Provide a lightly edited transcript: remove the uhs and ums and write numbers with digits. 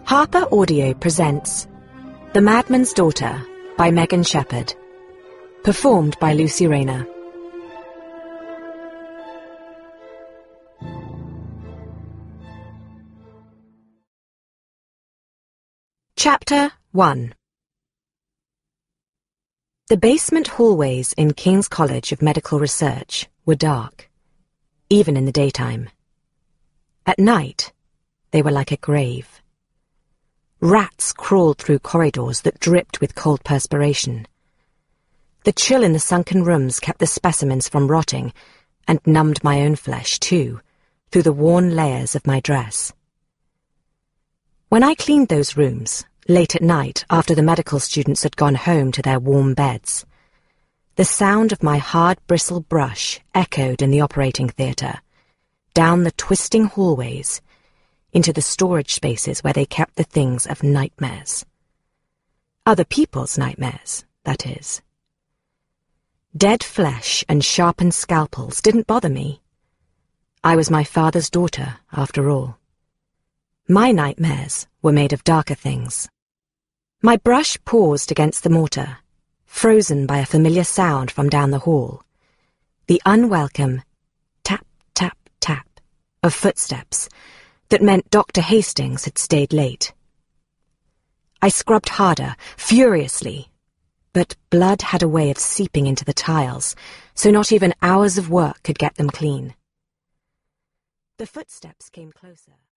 Harper Audio presents The Madman's Daughter by Megan Shepherd. Performed by Lucy Rayner. Chapter 1. The basement hallways in King's College of Medical Research were dark, even in the daytime. At night, they were like a grave. Rats crawled through corridors that dripped with cold perspiration. The chill in the sunken rooms kept the specimens from rotting, and numbed my own flesh, too, through the worn layers of my dress. When I cleaned those rooms, late at night after the medical students had gone home to their warm beds, the sound of my hard bristle brush echoed in the operating theatre, down the twisting hallways, into the storage spaces where they kept the things of nightmares. Other people's nightmares, that is. Dead flesh and sharpened scalpels didn't bother me. I was my father's daughter, after all. My nightmares were made of darker things. My brush paused against the mortar, frozen by a familiar sound from down the hall. The unwelcome tap, tap, tap of footsteps that meant Dr. Hastings had stayed late. I scrubbed harder, furiously, but blood had a way of seeping into the tiles, so not even hours of work could get them clean. The footsteps came closer.